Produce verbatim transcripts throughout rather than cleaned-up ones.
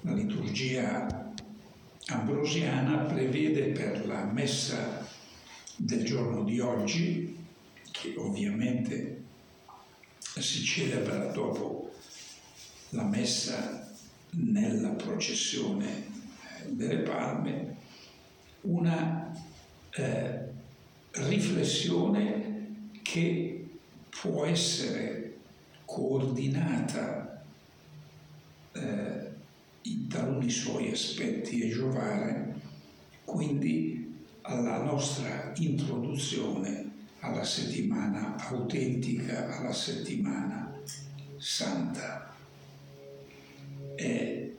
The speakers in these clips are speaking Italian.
La liturgia ambrosiana prevede per la messa del giorno di oggi, che ovviamente si celebra dopo la messa nella processione delle Palme, una eh, riflessione che può essere coordinata eh, in taluni suoi aspetti e giovare quindi alla nostra introduzione alla settimana autentica, alla settimana santa. E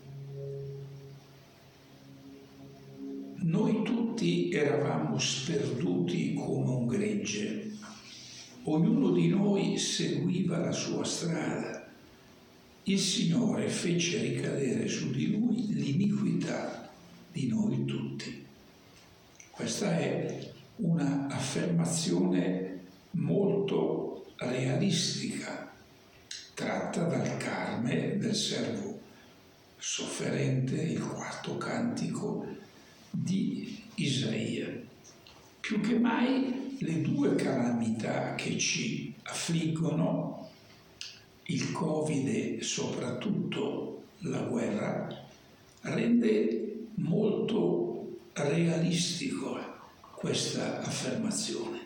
noi tutti eravamo sperduti come un gregge, ognuno di noi seguiva la sua strada. Il Signore fece ricadere su di Lui l'iniquità di noi tutti. Questa è una affermazione molto realistica, tratta dal Carme del servo sofferente, il quarto cantico di Isaia. Più che mai le due calamità che ci affliggono, il Covid e soprattutto la guerra, rende molto realistico questa affermazione.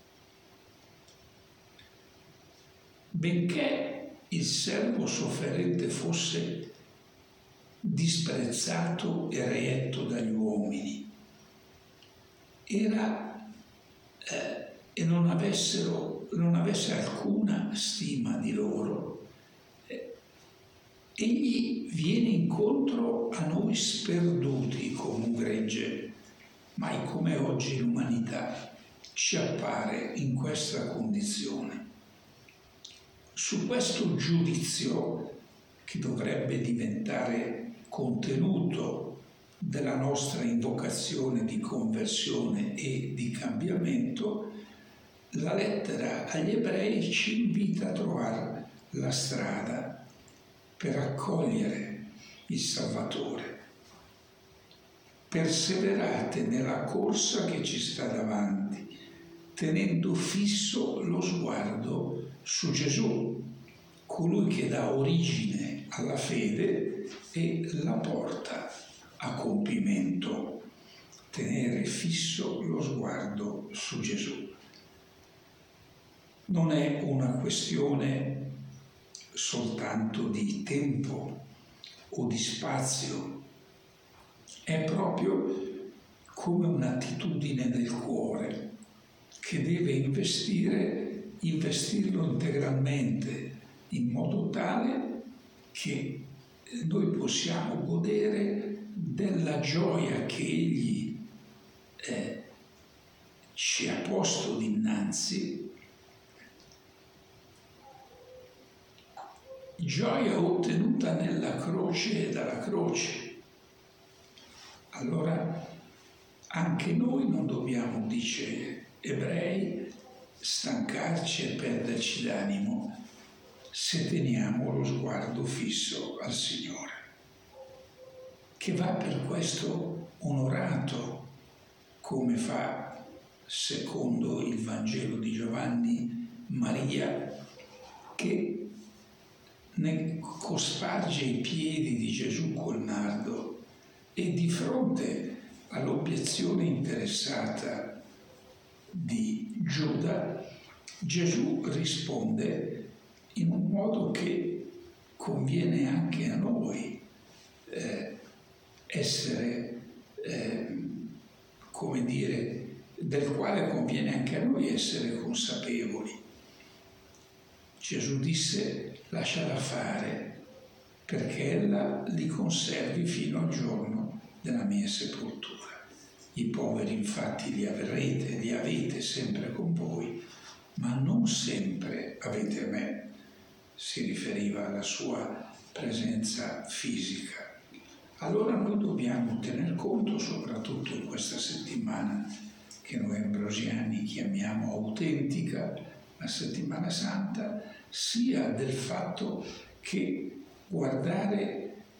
Benché il servo sofferente fosse disprezzato e reietto dagli uomini, era eh, e non avessero, non avesse alcuna stima di loro, eh, egli viene incontro a noi sperduti come un gregge. Mai come oggi l'umanità ci appare in questa condizione. Su questo giudizio, che dovrebbe diventare contenuto della nostra invocazione di conversione e di cambiamento, la lettera agli Ebrei ci invita a trovare la strada per accogliere il Salvatore. Perseverate nella corsa che ci sta davanti, tenendo fisso lo sguardo su Gesù, colui che dà origine alla fede e la porta a compimento. Tenere fisso lo sguardo su Gesù. Non è una questione soltanto di tempo o di spazio, è proprio come un'attitudine del cuore che deve investire, investirlo integralmente in modo tale che noi possiamo godere della gioia che Egli eh, ci ha posto dinanzi, gioia ottenuta nella croce e dalla croce. Allora anche noi non dobbiamo, dice Ebrei, stancarci e perderci d'animo se teniamo lo sguardo fisso al Signore, che va per questo onorato, come fa, secondo il Vangelo di Giovanni, Maria, che ne cosparge i piedi di Gesù col nardo e di fronte all'obiezione interessata di Giuda, Gesù risponde in un modo che conviene anche a noi eh, essere, eh, come dire, del quale conviene anche a noi essere consapevoli. Gesù disse: lasciala fare, perché ella li conservi fino al giorno della mia sepoltura. I poveri infatti li avrete, li avete sempre con voi, ma non sempre avete me. Si riferiva alla sua presenza fisica. Allora noi dobbiamo tener conto, soprattutto in questa settimana che noi ambrosiani chiamiamo autentica, la settimana santa, sia del fatto che guardare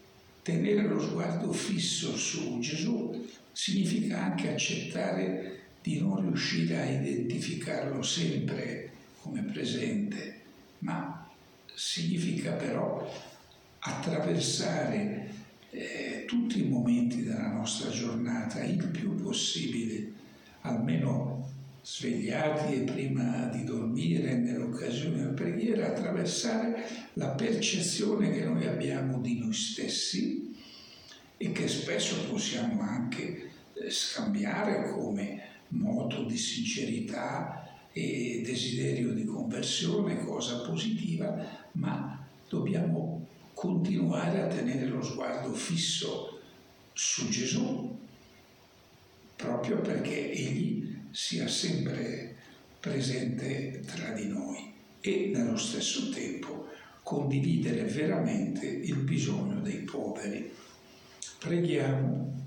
tenere lo sguardo fisso su Gesù significa anche accettare di non riuscire a identificarlo sempre come presente, ma significa però attraversare eh, tutti i momenti della nostra giornata il più possibile, almeno svegliati e prima di dormire, nell'occasione della preghiera, attraversare la percezione che noi abbiamo di noi stessi e che spesso possiamo anche eh, scambiare come moto di sincerità e desiderio di conversione, cosa positiva, ma dobbiamo continuare a tenere lo sguardo fisso su Gesù, proprio perché Egli sia sempre presente tra di noi e nello stesso tempo condividere veramente il bisogno dei poveri. Preghiamo.